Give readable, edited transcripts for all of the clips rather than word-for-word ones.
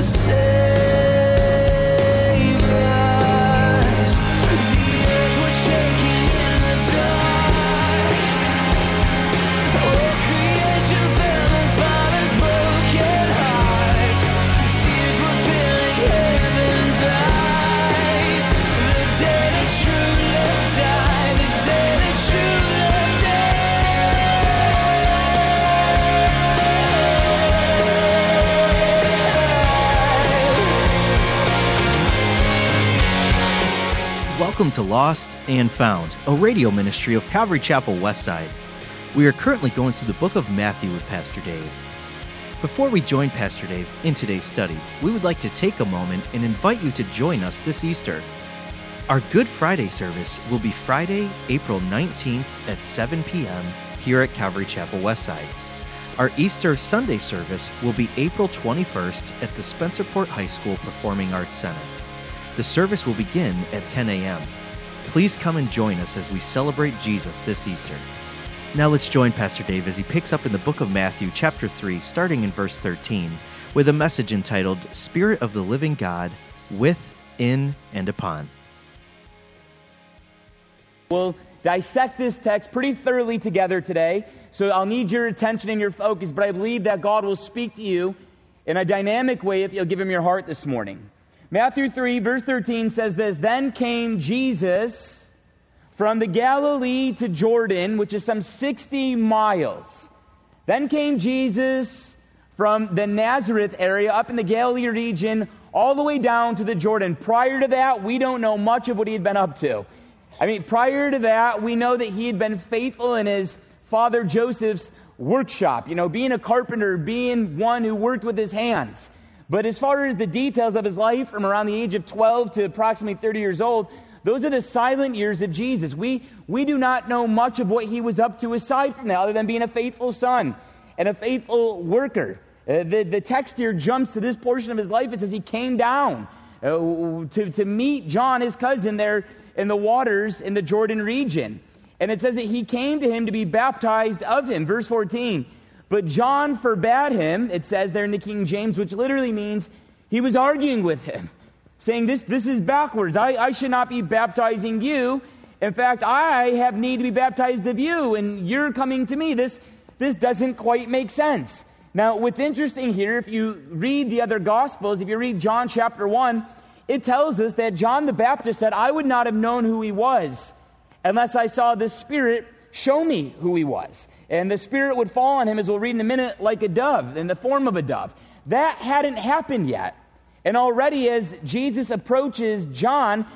Welcome to Lost and Found, a radio ministry of Calvary Chapel Westside. We are currently going through the book of Matthew with Pastor Dave. Before we join Pastor Dave in today's study, we would like to take a moment and invite you to join us this Easter. Our Good Friday service will be Friday, April 19th at 7 p.m. here at Calvary Chapel Westside. Our Easter Sunday service will be April 21st at the Spencerport High School Performing Arts Center. The service will begin at 10 a.m. Please come and join us as we celebrate Jesus this Easter. Now let's join Pastor Dave as he picks up in the book of Matthew, chapter 3, starting in verse 13, with a message entitled, Spirit of the Living God, with, in, and upon. We'll dissect this text pretty thoroughly together today, so I'll need your attention and your focus, but I believe that God will speak to you in a dynamic way if you'll give him your heart this morning. Matthew 3, verse 13 says this, Then came Jesus from the Galilee to Jordan, which is some 60 miles. Then came Jesus from the Nazareth area up in the Galilee region all the way down to the Jordan. Prior to that, we don't know much of what he had been up to. Prior to that, we know that he had been faithful in his father Joseph's workshop, being a carpenter, being one who worked with his hands. But as far as the details of his life from around the age of 12 to approximately 30 years old, those are the silent years of Jesus. We do not know much of what he was up to aside from that, other than being a faithful son and a faithful worker. The text here jumps to this portion of his life. It says he came down to meet John, his cousin, there in the waters in the Jordan region. And it says that he came to him to be baptized of him. Verse 14. But John forbade him, it says there in the King James, which literally means he was arguing with him, saying, this is backwards. I should not be baptizing you. In fact, I have need to be baptized of you, and you're coming to me. This doesn't quite make sense. Now, what's interesting here, if you read the other Gospels, if you read John chapter 1, it tells us that John the Baptist said, I would not have known who he was unless I saw the Spirit show me who he was. And the Spirit would fall on him, as we'll read in a minute, like a dove, in the form of a dove. That hadn't happened yet. And already as Jesus approaches John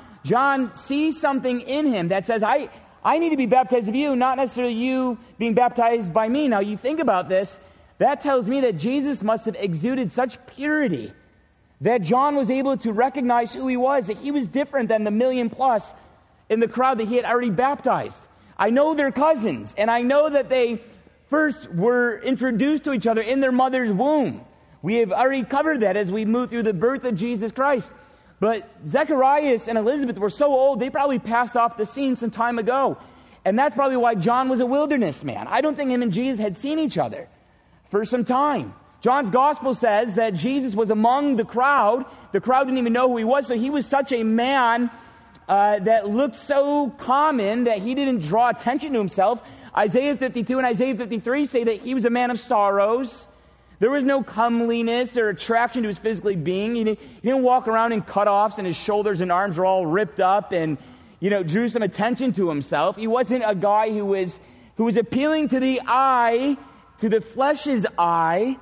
sees something in him that says, I need to be baptized of you, not necessarily you being baptized by me. Now, you think about this, that tells me that Jesus must have exuded such purity that John was able to recognize who he was, that he was different than the million plus in the crowd that he had already baptized. I know they're cousins, and I know that they first were introduced to each other in their mother's womb. We have already covered that as we move through the birth of Jesus Christ. But Zacharias and Elizabeth were so old, they probably passed off the scene some time ago. And that's probably why John was a wilderness man. I don't think him and Jesus had seen each other for some time. John's gospel says that Jesus was among the crowd. The crowd didn't even know who he was, so he was such a man that looked so common that he didn't draw attention to himself. Isaiah 52 and Isaiah 53 say that he was a man of sorrows. There was no comeliness or attraction to his physical being. He didn't walk around in cutoffs and his shoulders and arms were all ripped up and, drew some attention to himself. He wasn't a guy who was appealing to the eye, to the flesh's eye.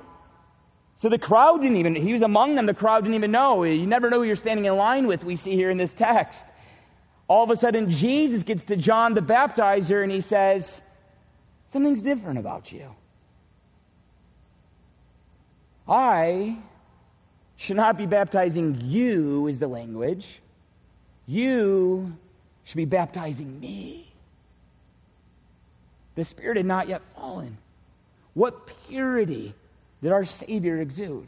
So the crowd he was among them, the crowd didn't even know. You never know who you're standing in line with, we see here in this text. All of a sudden, Jesus gets to John the Baptizer and he says, something's different about you. I should not be baptizing you, is the language. You should be baptizing me. The Spirit had not yet fallen. What purity did our Savior exude?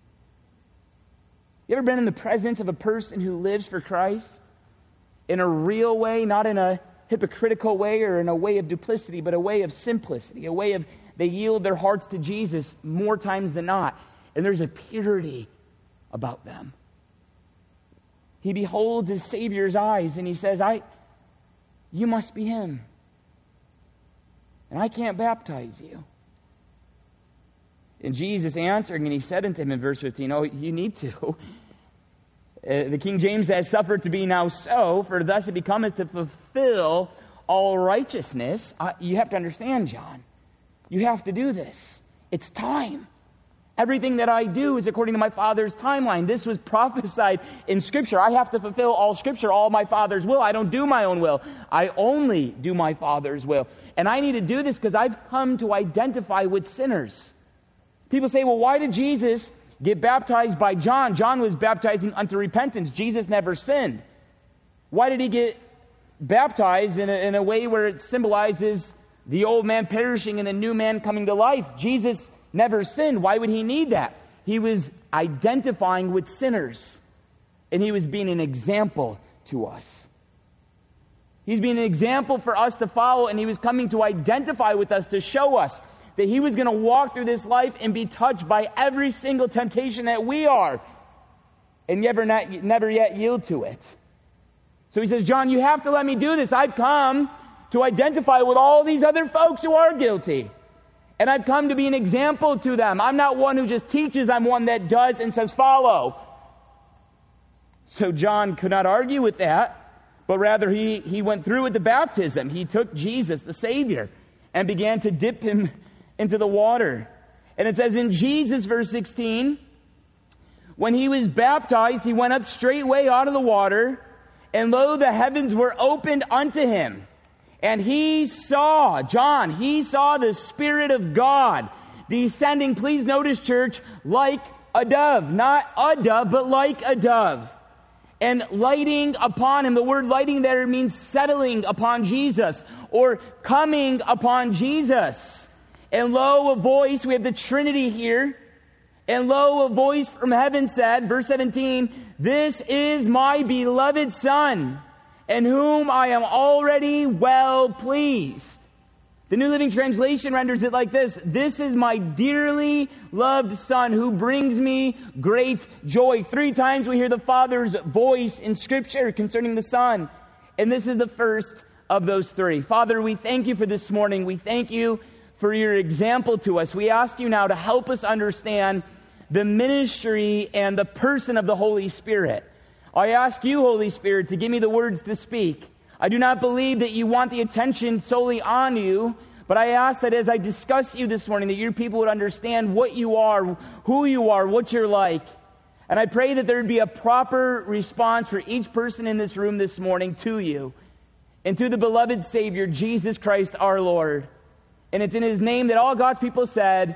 You ever been in the presence of a person who lives for Christ? In a real way, not in a hypocritical way or in a way of duplicity, but a way of simplicity, a way of they yield their hearts to Jesus more times than not. And there's a purity about them. He beholds his Savior's eyes and he says, you must be him. And I can't baptize you. And Jesus answering, and he said unto him in verse 15, oh, you need to. The King James says, suffer it to be now so, for thus it becometh to fulfill all righteousness. You have to understand, John. You have to do this. It's time. Everything that I do is according to my Father's timeline. This was prophesied in Scripture. I have to fulfill all Scripture, all my Father's will. I don't do my own will. I only do my Father's will. And I need to do this because I've come to identify with sinners. People say, well, why did Jesus get baptized by John? John was baptizing unto repentance. Jesus never sinned. Why did he get baptized in a way where it symbolizes the old man perishing and the new man coming to life? Jesus never sinned. Why would he need that? He was identifying with sinners, and he was being an example to us. He's being an example for us to follow, and he was coming to identify with us to show us that he was going to walk through this life and be touched by every single temptation that we are, and never yet yield to it. So he says, John, you have to let me do this. I've come to identify with all these other folks who are guilty. And I've come to be an example to them. I'm not one who just teaches. I'm one that does and says, follow. So John could not argue with that, but rather he went through with the baptism. He took Jesus, the Savior, and began to dip him into the water. And it says in Jesus, verse 16, when he was baptized, he went up straightway out of the water, and lo, the heavens were opened unto him. And he saw the Spirit of God descending, please notice, church, like a dove. Not a dove, but like a dove. And lighting upon him. The word lighting there means settling upon Jesus or coming upon Jesus. And lo, a voice, we have the Trinity here. And lo, a voice from heaven said, verse 17, this is my beloved Son, in whom I am already well pleased. The New Living Translation renders it like this: this is my dearly loved Son who brings me great joy. 3 times we hear the Father's voice in Scripture concerning the Son. And this is the first of those 3. Father, we thank you for this morning. We thank you for your example to us. We ask you now to help us understand the ministry and the person of the Holy Spirit. I ask you, Holy Spirit, to give me the words to speak. I do not believe that you want the attention solely on you, but I ask that as I discuss you this morning, that your people would understand what you are, who you are, what you're like. And I pray that there would be a proper response for each person in this room this morning to you and to the beloved Savior, Jesus Christ our Lord. And it's in his name that all God's people said,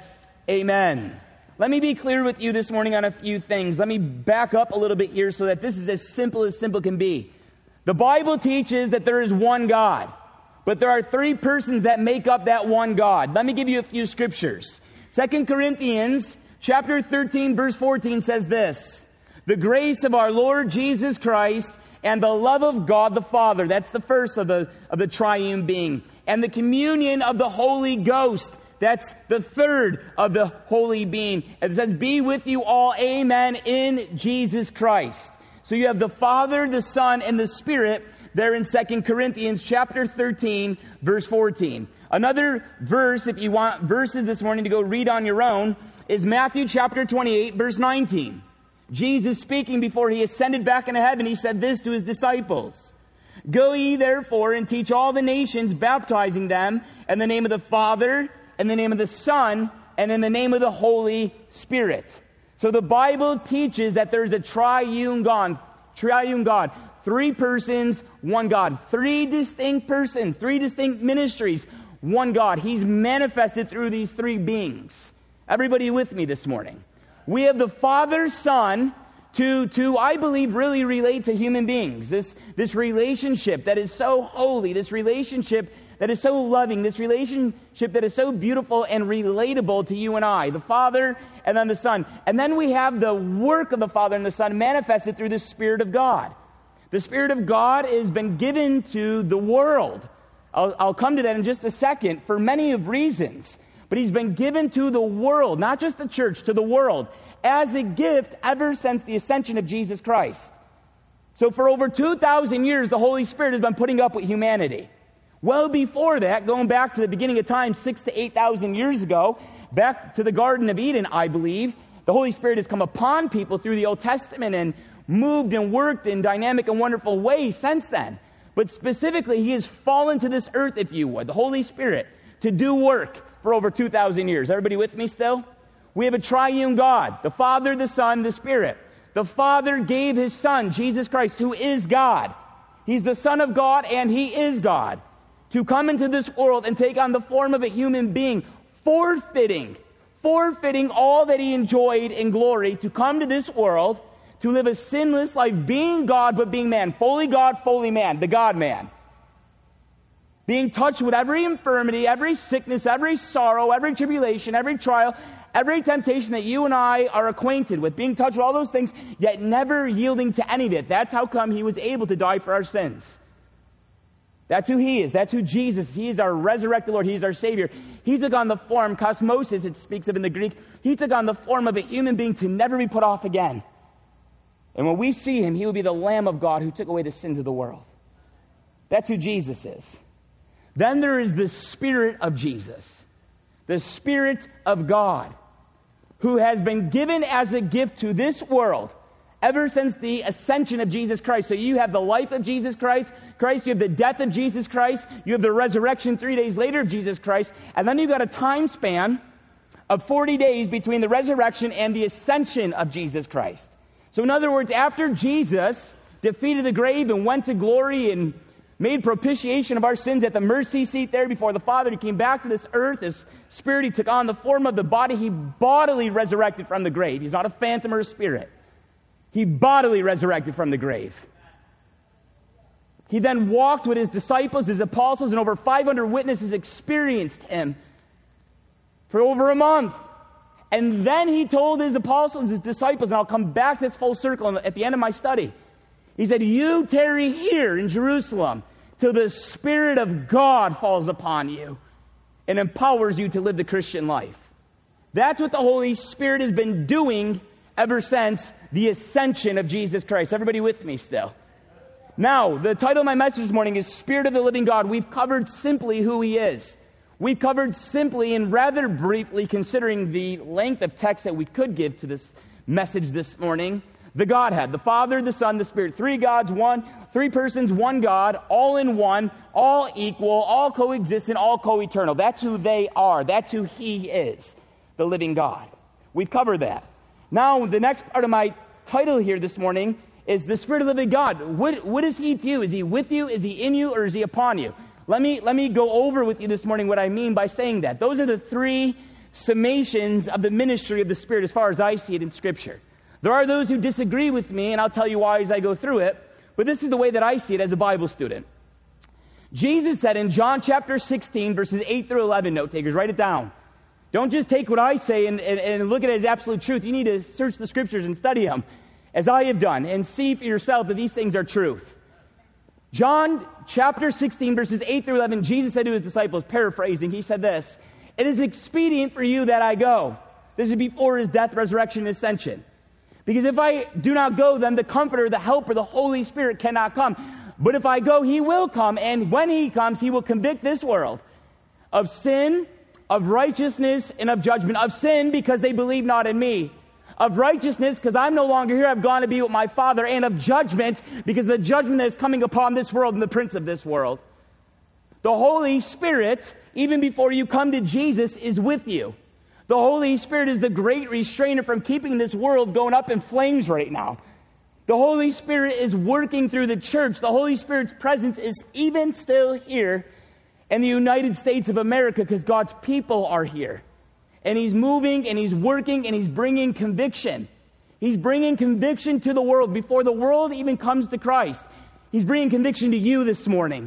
amen. Let me be clear with you this morning on a few things. Let me back up a little bit here so that this is as simple can be. The Bible teaches that there is one God, but there are 3 persons that make up that one God. Let me give you a few scriptures. 2 Corinthians chapter 13, verse 14 says this: the grace of our Lord Jesus Christ and the love of God the Father, that's the first of the triune being, and the communion of the Holy Ghost, that's the third of the holy being. It says, be with you all, amen, in Jesus Christ. So you have the Father, the Son, and the Spirit there in 2 Corinthians chapter 13, verse 14. Another verse, if you want verses this morning to go read on your own, is Matthew chapter 28, verse 19. Jesus speaking before he ascended back into heaven, he said this to his disciples: go ye therefore and teach all the nations, baptizing them in the name of the Father, in the name of the Son, and in the name of the Holy Spirit. So the Bible teaches that there's a triune God. 3 persons, one God. 3 distinct persons, 3 distinct ministries, one God. He's manifested through these 3 beings. Everybody with me this morning? We have the Father, Son, to I believe, really relate to human beings. This relationship that is so holy, this relationship that is so loving, this relationship that is so beautiful and relatable to you and I, the Father and then the Son. And then we have the work of the Father and the Son manifested through the Spirit of God. The Spirit of God has been given to the world. I'll come to that in just a second, for many of reasons. But he's been given to the world, not just the church, to the world. as a gift ever since the ascension of Jesus Christ. So for over 2,000 years, the Holy Spirit has been putting up with humanity. Well before that, going back to the beginning of time, 6,000 to 8,000 years ago, back to the Garden of Eden, I believe, the Holy Spirit has come upon people through the Old Testament and moved and worked in dynamic and wonderful ways since then. But specifically, he has fallen to this earth, if you would, the Holy Spirit, to do work for over 2,000 years. Everybody with me still? We have a triune God, the Father, the Son, the Spirit. The Father gave his Son, Jesus Christ, who is God. He's the Son of God, and he is God, to come into this world and take on the form of a human being, forfeiting all that he enjoyed in glory, to come to this world, to live a sinless life, being God but being man, fully God, fully man, the God-man. Being touched with every infirmity, every sickness, every sorrow, every tribulation, every trial, every temptation that you and I are acquainted with, being touched with all those things, yet never yielding to any of it. That's how come he was able to die for our sins. That's who he is. That's who Jesus is. He is our resurrected Lord. He's our Savior. He took on the form, cosmosis it speaks of in the Greek, he took on the form of a human being to never be put off again. And when we see him, he will be the Lamb of God who took away the sins of the world. That's who Jesus is. Then there is the Spirit of Jesus, the Spirit of God, who has been given as a gift to this world ever since the ascension of Jesus Christ. So you have the life of Jesus Christ, you have the death of Jesus Christ, you have the resurrection 3 days later of Jesus Christ, and then you've got a time span of 40 days between the resurrection and the ascension of Jesus Christ. So in other words, after Jesus defeated the grave and went to glory and made propitiation of our sins at the mercy seat there before the Father, he came back to this earth. His Spirit, he took on the form of the body. He bodily resurrected from the grave. He's not a phantom or a spirit. He bodily resurrected from the grave. He then walked with his disciples, his apostles, and over 500 witnesses experienced him for over a month. And then he told his apostles, his disciples, and I'll come back to this full circle at the end of my study. He said, you tarry here in Jerusalem till the Spirit of God falls upon you and empowers you to live the Christian life. That's what the Holy Spirit has been doing ever since the ascension of Jesus Christ. Everybody with me still? Now, the title of my message this morning is Spirit of the Living God. We've covered simply who he is. We've covered simply and rather briefly, considering the length of text that we could give to this message this morning, the Godhead, the Father, the Son, the Spirit. Three gods, three persons, one God, all in one, all equal, all coexistent, all co-eternal. That's who they are. That's who he is, the living God. We've covered that. Now, the next part of my title here this morning is the Spirit of the living God. What is he to you? Is he with you? Is he in you? Or is he upon you? Let me go over with you this morning what I mean by saying that. Those are the three summations of the ministry of the Spirit as far as I see it in Scripture. There are those who disagree with me, and I'll tell you why as I go through it, but this is the way that I see it as a Bible student. Jesus said in John chapter 16, verses 8 through 11, note takers, write it down. Don't just take what I say and look at it as absolute truth. You need to search the Scriptures and study them, as I have done, and see for yourself that these things are truth. John chapter 16, verses 8 through 11, Jesus said to his disciples, paraphrasing, he said this, it is expedient for you that I go. This is before his death, resurrection, and ascension. Because if I do not go, then the Comforter, the Helper, the Holy Spirit cannot come. But if I go, he will come, and when he comes, he will convict this world of sin, of righteousness, and of judgment. Of sin, because they believe not in me. Of righteousness, because I'm no longer here, I've gone to be with my Father. And of judgment, because the judgment that is coming upon this world and the prince of this world. The Holy Spirit, even before you come to Jesus, is with you. The Holy Spirit is the great restrainer from keeping this world going up in flames right now. The Holy Spirit is working through the church. The Holy Spirit's presence is even still here in the United States of America because God's people are here. And he's moving and he's working and he's bringing conviction. He's bringing conviction to the world before the world even comes to Christ. He's bringing conviction to you this morning.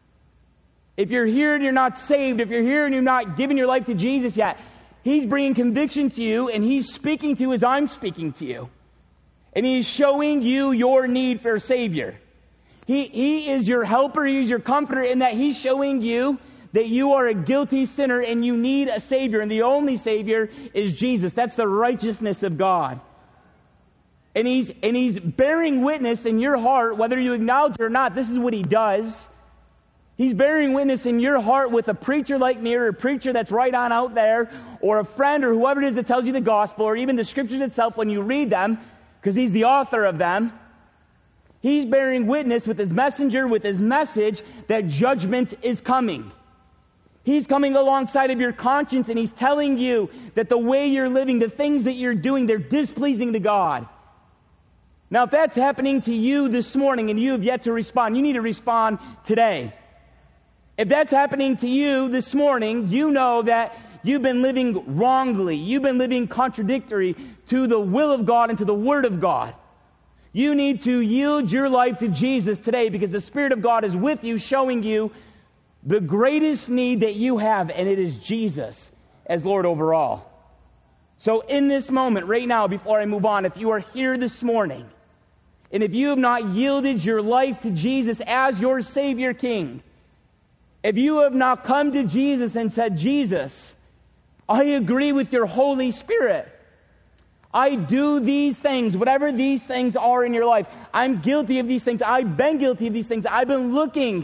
If you're here and you're not saved, if you're here and you're not giving your life to Jesus yet, he's bringing conviction to you, and he's speaking to you as I'm speaking to you. And he's showing you your need for a Savior. He is your helper, he's your comforter, in that he's showing you that you are a guilty sinner and you need a Savior, and the only Savior is Jesus. That's the righteousness of God. And he's bearing witness in your heart, whether you acknowledge it or not. This is what he does. He's bearing witness in your heart with a preacher like me, or a preacher that's right on out there, or a friend, or whoever it is that tells you the gospel, or even the scriptures itself when you read them, because he's the author of them. He's bearing witness with his messenger, with his message, that judgment is coming. He's coming alongside of your conscience, and he's telling you that the way you're living, the things that you're doing, they're displeasing to God. Now, if that's happening to you this morning and you have yet to respond, you need to respond today. If that's happening to you this morning, you know that you've been living wrongly. You've been living contradictory to the will of God and to the Word of God. You need to yield your life to Jesus today, because the Spirit of God is with you, showing you the greatest need that you have, and it is Jesus as Lord over all. So in this moment, right now, before I move on, if you are here this morning, and if you have not yielded your life to Jesus as your Savior King, if you have not come to Jesus and said, Jesus, I agree with your Holy Spirit. I do these things, whatever these things are in your life. I'm guilty of these things. I've been guilty of these things. I've been looking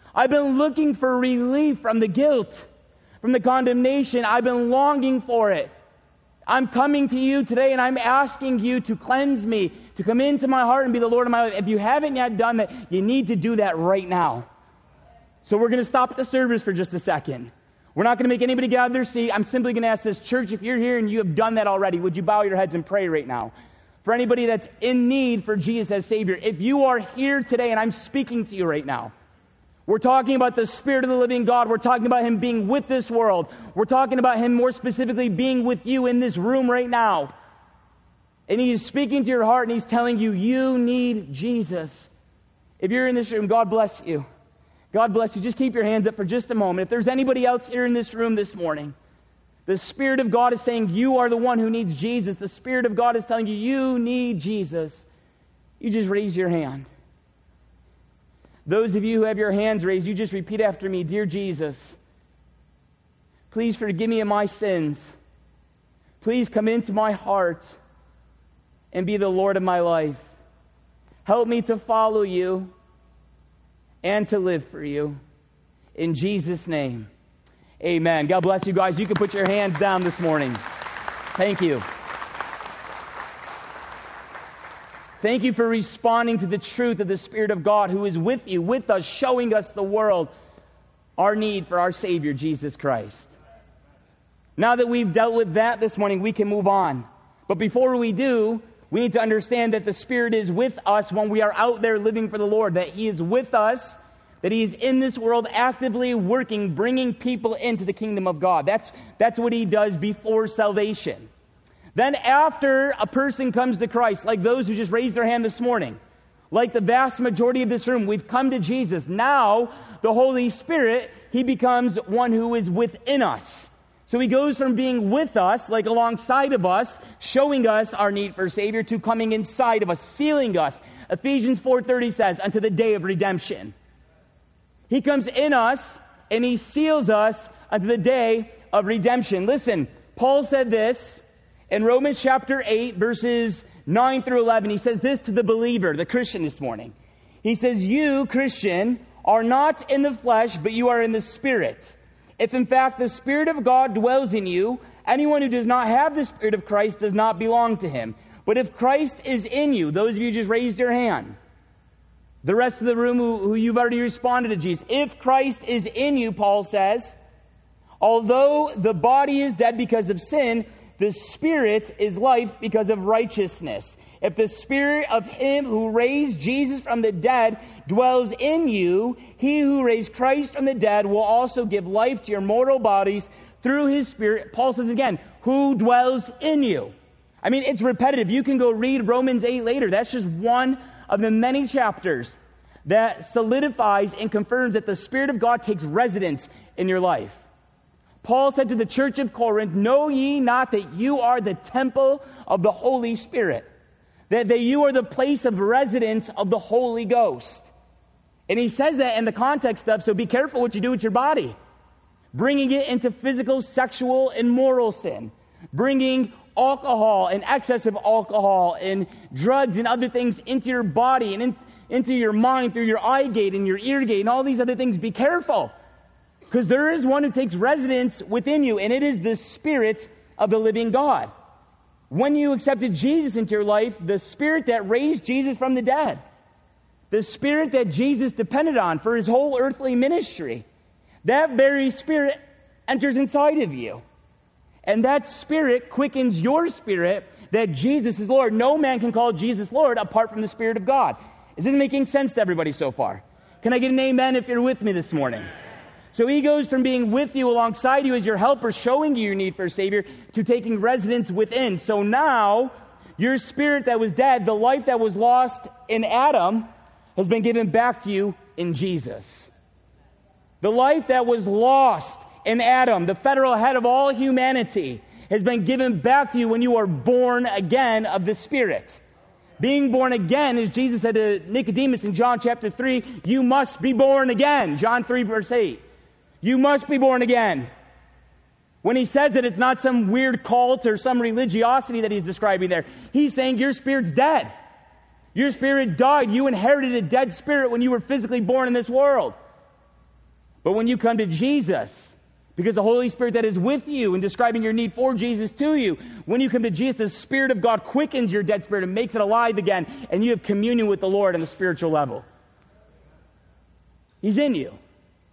for relief from the guilt, from the condemnation. I've been longing for it. I'm coming to you today, and I'm asking you to cleanse me, to come into my heart and be the Lord of my life. If you haven't yet done that, you need to do that right now. So we're going to stop the service for just a second. We're not going to make anybody get out of their seat. I'm simply going to ask this church, if you're here and you have done that already, would you bow your heads and pray right now? For anybody that's in need for Jesus as Savior, if you are here today and I'm speaking to you right now, we're talking about the Spirit of the living God. We're talking about Him being with this world. We're talking about Him more specifically being with you in this room right now. And He is speaking to your heart, and He's telling you, you need Jesus. If you're in this room, God bless you. God bless you. Just keep your hands up for just a moment. If there's anybody else here in this room this morning, the Spirit of God is saying you are the one who needs Jesus. The Spirit of God is telling you, you need Jesus. You just raise your hand. Those of you who have your hands raised, you just repeat after me. Dear Jesus, please forgive me of my sins. Please come into my heart and be the Lord of my life. Help me to follow you and to live for you. In Jesus' name, amen. God bless you guys. You can put your hands down this morning. Thank you. Thank you for responding to the truth of the Spirit of God who is with you, with us, showing us the world our need for our Savior, Jesus Christ. Now that we've dealt with that this morning, we can move on. But before we do, we need to understand that the Spirit is with us when we are out there living for the Lord, that He is with us, that He is in this world actively working, bringing people into the kingdom of God. That's what He does before salvation. Then after a person comes to Christ, like those who just raised their hand this morning, like the vast majority of this room, we've come to Jesus. Now, the Holy Spirit, He becomes one who is within us. So He goes from being with us, like alongside of us, showing us our need for a Savior, to coming inside of us, sealing us. Ephesians 4:30 says, unto the day of redemption. He comes in us, and He seals us unto the day of redemption. Listen, Paul said this in Romans chapter 8, verses 9 through 11. He says this to the believer, the Christian this morning. He says, you, Christian, are not in the flesh, but you are in the Spirit. If in fact the Spirit of God dwells in you, anyone who does not have the Spirit of Christ does not belong to Him. But if Christ is in you, those of you who just raised your hand, the rest of the room who you've already responded to Jesus, if Christ is in you, Paul says, although the body is dead because of sin, the Spirit is life because of righteousness. If the Spirit of Him who raised Jesus from the dead dwells in you, He who raised Christ from the dead will also give life to your mortal bodies through His Spirit. Paul says again, who dwells in you. I mean, it's repetitive. You can go read Romans 8 later. That's just one of the many chapters that solidifies and confirms that the Spirit of God takes residence in your life. Paul said to the church of Corinth, know ye not that you are the temple of the Holy Spirit, that you are the place of residence of the Holy Ghost. And he says that in the context of, so be careful what you do with your body. bringing it into physical, sexual, and moral sin, bringing alcohol and excessive alcohol and drugs and other things into your body and into your mind through your eye gate and your ear gate and all these other things. Be careful, because there is one who takes residence within you, and it is the Spirit of the living God. When you accepted Jesus into your life, the Spirit that raised Jesus from the dead, the Spirit that Jesus depended on for his whole earthly ministry, that very Spirit enters inside of you. And that Spirit quickens your spirit that Jesus is Lord. No man can call Jesus Lord apart from the Spirit of God. Is this making sense to everybody so far? Can I get an amen if you're with me this morning? So he goes from being with you, alongside you as your helper, showing you your need for a Savior, to taking residence within. So now, your spirit that was dead, the life that was lost in Adam, has been given back to you in Jesus. The life that was lost in Adam, the federal head of all humanity, has been given back to you when you are born again of the Spirit. Being born again, as Jesus said to Nicodemus in John chapter 3, you must be born again. John 3 verse 8. You must be born again. When he says it, it's not some weird cult or some religiosity that he's describing there. He's saying your spirit's dead. Your spirit died. You inherited a dead spirit when you were physically born in this world. But when you come to Jesus, because the Holy Spirit that is with you and describing your need for Jesus to you, when you come to Jesus, the Spirit of God quickens your dead spirit and makes it alive again, and you have communion with the Lord on the spiritual level. He's in you.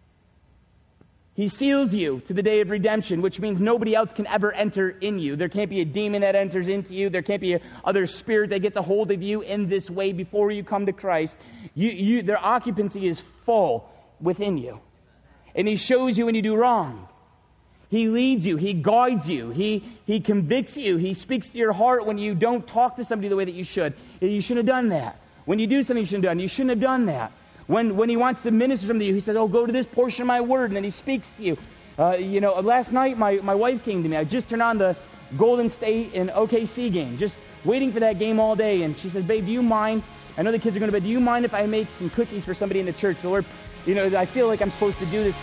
He seals you to the day of redemption, which means nobody else can ever enter in you. There can't be a demon that enters into you. There can't be a other spirit that gets a hold of you in this way before you come to Christ. Their occupancy is full within you. And he shows you when you do wrong. He leads you. He guides you. He convicts you. He speaks to your heart when you don't talk to somebody the way that you should. You shouldn't have done that. When you do something you shouldn't have done, you shouldn't have done that. When he wants to minister something to you, he says, oh, go to this portion of my word, and then he speaks to you. Last night my wife came to me. I just turned on the Golden State and OKC game, just waiting for that game all day, and she says, babe, do you mind? I know the kids are going to bed. Do you mind if I make some cookies for somebody in the church? The Lord, I feel like I'm supposed to do this.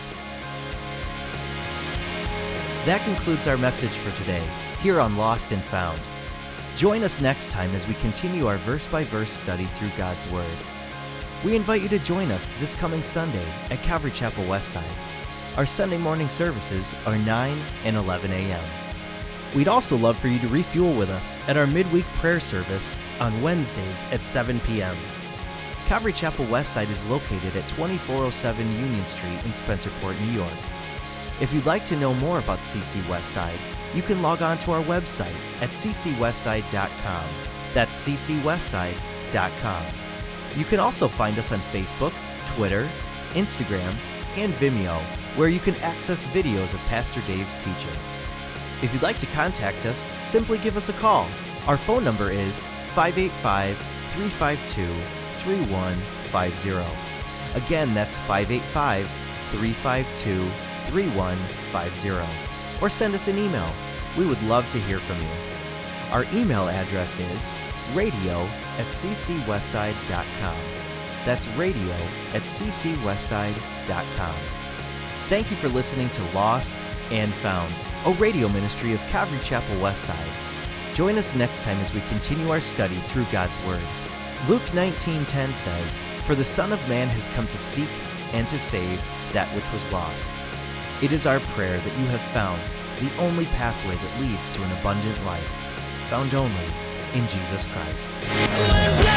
That concludes our message for today, here on Lost and Found. Join us next time as we continue our verse-by-verse study through God's Word. We invite you to join us this coming Sunday at Calvary Chapel Westside. Our Sunday morning services are 9 and 11 a.m. We'd also love for you to refuel with us at our midweek prayer service on Wednesdays at 7 p.m. Calvary Chapel Westside is located at 2407 Union Street in Spencerport, New York. If you'd like to know more about CC Westside, you can log on to our website at ccwestside.com. That's ccwestside.com. You can also find us on Facebook, Twitter, Instagram, and Vimeo, where you can access videos of Pastor Dave's teachings. If you'd like to contact us, simply give us a call. Our phone number is 585-352-3150. Again, that's 585-352-3150. Or send us an email. We would love to hear from you. Our email address is radio@ccwestside.com. That's radio@ccwestside.com. Thank you for listening to Lost and Found, a radio ministry of Calvary Chapel Westside. Join us next time as we continue our study through God's Word. Luke 19:10 says, "For the Son of Man has come to seek and to save that which was lost." It is our prayer that you have found the only pathway that leads to an abundant life, found only in Jesus Christ.